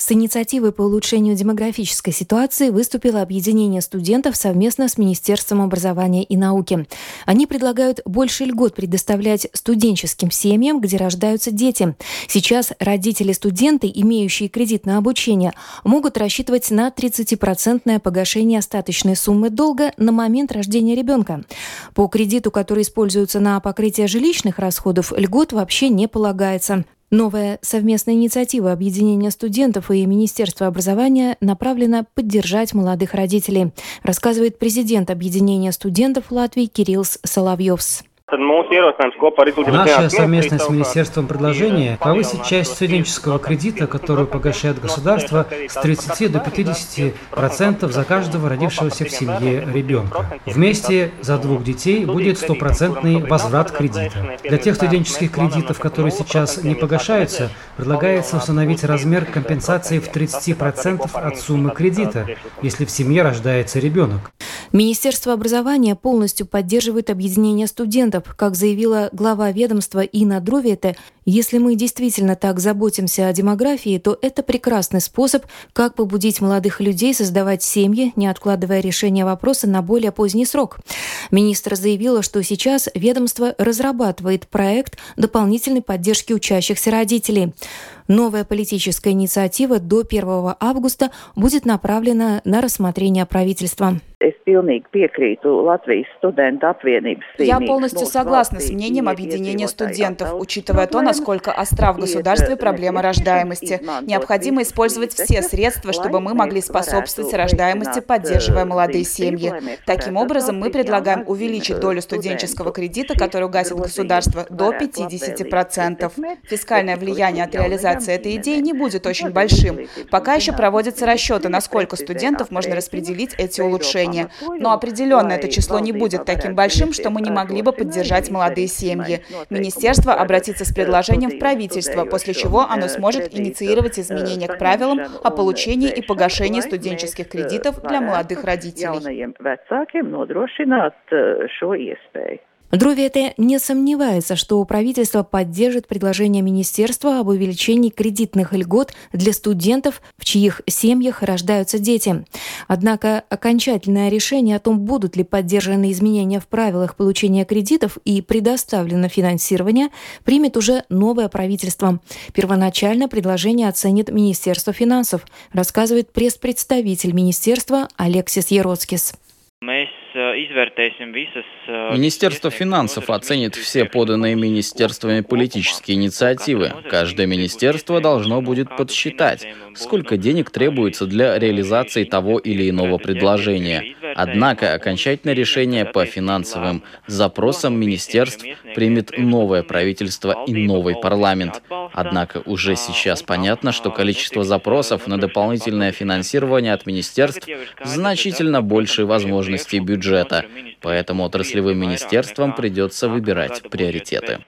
С инициативой по улучшению демографической ситуации выступило объединение студентов совместно с Министерством образования и науки. Они предлагают больше льгот предоставлять студенческим семьям, где рождаются дети. Сейчас родители-студенты, имеющие кредит на обучение, могут рассчитывать на 30% погашение остаточной суммы долга на момент рождения ребенка. По кредиту, который используется на покрытие жилищных расходов, льгот вообще не полагается. Новая совместная инициатива объединения студентов и Министерства образования направлена поддержать молодых родителей, рассказывает президент объединения студентов Латвии Кирилл Соловьевс. Наше совместное с министерством предложение повысить часть студенческого кредита, которую погашает государство, с 30 до 50% за каждого родившегося в семье ребенка. Вместе за 2 детей будет 100% возврат кредита. Для тех студенческих кредитов, которые сейчас не погашаются, предлагается установить размер компенсации в 30% от суммы кредита, если в семье рождается ребенок. Министерство образования полностью поддерживает объединение студентов. Как заявила глава ведомства Инна Друвете, если мы действительно так заботимся о демографии, то это прекрасный способ, как побудить молодых людей создавать семьи, не откладывая решение вопроса на более поздний срок. Министр заявила, что сейчас ведомство разрабатывает проект дополнительной поддержки учащихся родителей. Новая политическая инициатива до 1 августа будет направлена на рассмотрение правительства. Я полностью согласна с мнением объединения студентов, учитывая то, насколько остра в государстве проблема рождаемости. Необходимо использовать все средства, чтобы мы могли способствовать рождаемости, поддерживая молодые семьи. Таким образом, мы предлагаем увеличить долю студенческого кредита, который гасит государство, до 50%. Фискальное влияние от реализации этой идеи не будет очень большим. Пока еще проводятся расчеты, насколько студентов можно распределить эти улучшения. Но определенно это число не будет таким большим, что мы не могли бы поддержать молодые семьи. Министерство обратится с предложением в правительство, после чего оно сможет инициировать изменения к правилам о получении и погашении студенческих кредитов для молодых родителей. Друвете не сомневается, что правительство поддержит предложение министерства об увеличении кредитных льгот для студентов, в чьих семьях рождаются дети. Однако окончательное решение о том, будут ли поддержаны изменения в правилах получения кредитов и предоставлено финансирование, примет уже новое правительство. Первоначально предложение оценит Министерство финансов, рассказывает пресс-представитель министерства Алексис Ероцкис. Министерство финансов оценит все поданные министерствами политические инициативы. Каждое министерство должно будет подсчитать, сколько денег требуется для реализации того или иного предложения. Однако окончательное решение по финансовым запросам министерств примет новое правительство и новый парламент. Однако уже сейчас понятно, что количество запросов на дополнительное финансирование от министерств значительно больше возможностей бюджета. Поэтому отраслевым министерствам придется выбирать приоритеты.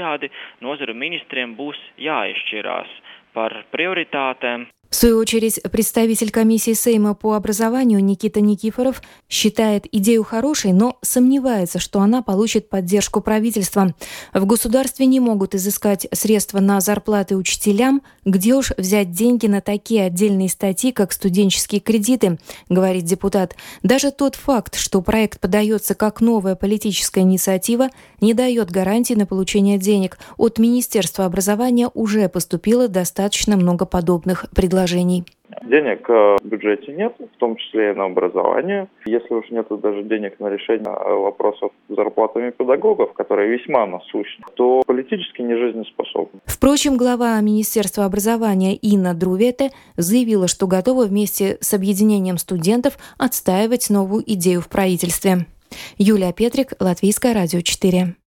В свою очередь, представитель комиссии Сейма по образованию Никита Никифоров считает идею хорошей, но сомневается, что она получит поддержку правительства. В государстве не могут изыскать средства на зарплаты учителям, где уж взять деньги на такие отдельные статьи, как студенческие кредиты, говорит депутат. Даже тот факт, что проект подается как новая политическая инициатива, не дает гарантии на получение денег. От Министерства образования уже поступило достаточно много подобных предложений. Денег в бюджете нет, в том числе и на образование. Если уж нет даже денег на решение вопросов с зарплатами педагогов, которые весьма насущны, то политически не жизнеспособны. Впрочем, глава Министерства образования Инна Друвете заявила, что готова вместе с объединением студентов отстаивать новую идею в правительстве. Юлия Петрик, Латвийское радио 4.